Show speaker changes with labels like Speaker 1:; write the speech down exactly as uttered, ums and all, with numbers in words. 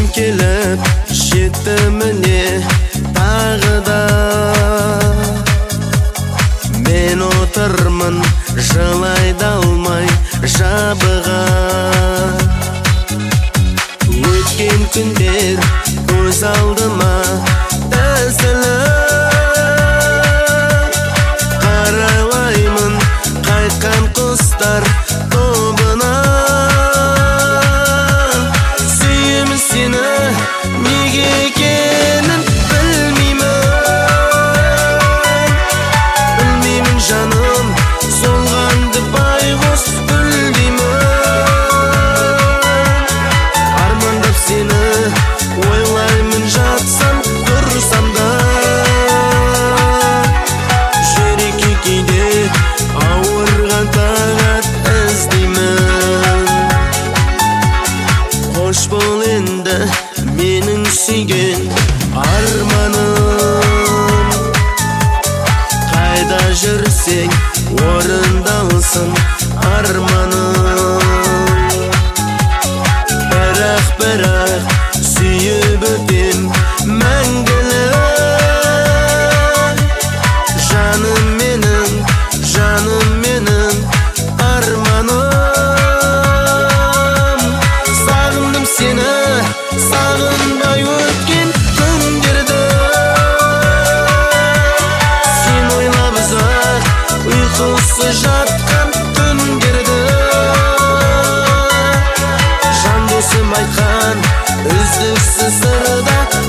Speaker 1: келіп жетті міне тағы да. Мен отырмын жылай да алмай жабыға. Өткен күндер көз алдыма тізіліп, қарайлаймын қайтқан құстар тобына. Сүйемін сені неге екенін білмеймін, білмеймін жаным солғанды байғұс гүлдеймін. Армандап сені ойлаймын жатсам тұрсам да, жүрекке кейде ауырған тағат іздеймін. Қош бол енді менің сүйген арманым, қайда жүрсең орындалсын арманым. Бірақ бірақ сүйіп өтем мәңгілік, жаным менің, жаным менің арманым. Сағындым сені, сағынбай өткен күндерді, сен ойлап ұзақ ұйқысыз жатқан түндерді. Жан досым айтқан үздіксіз сырда